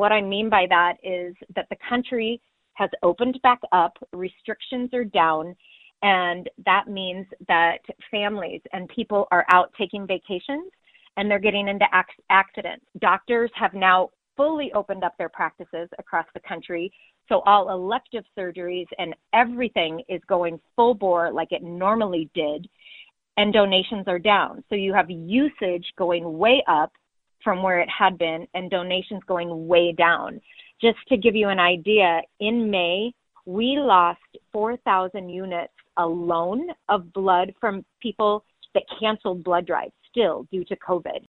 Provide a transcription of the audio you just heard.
what I mean by that is that the country has opened back up, restrictions are down, and that means that families and people are out taking vacations and they're getting into accidents. Doctors have now fully opened up their practices across the country. So all elective surgeries and everything is going full bore like it normally did, and donations are down. So you have usage going way up from where it had been and donations going way down. Just to give you an idea, in May, we lost 4,000 units alone of blood from people that canceled blood drives still due to COVID.